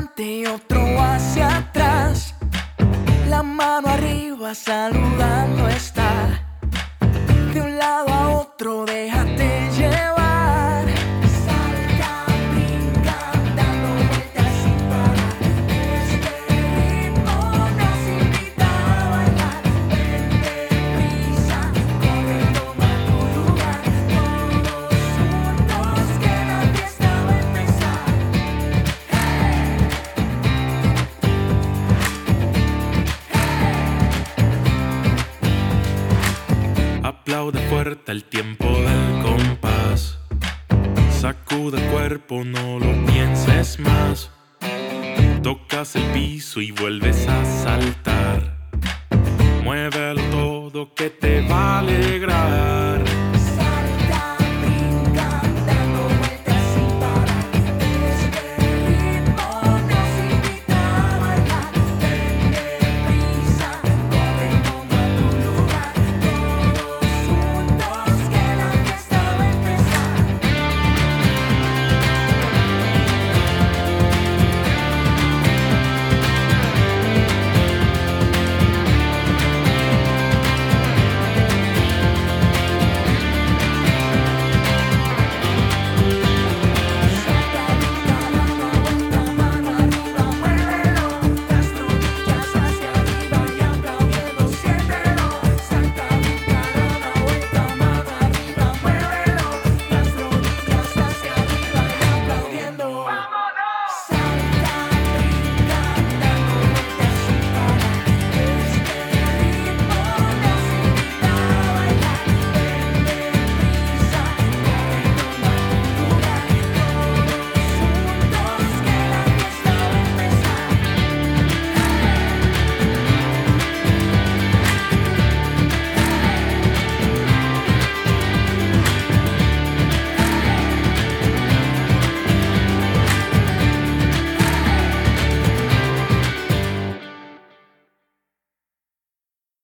adelante y otro hacia atrás. La mano arriba saludando está. De un lado a otro déjate llevar. Salta, brinca, dando vueltas sin parar. Este ritmo nos invita a bailar. Vente prisa, corre, toma tu lugar. Todos juntos que la fiesta va a empezar. Aplaude fuerte el tiempo del compás. Sacude el cuerpo, no lo pienses más. Tocas el piso y vuelves a saltar. Muévelo todo que te va a alegrar.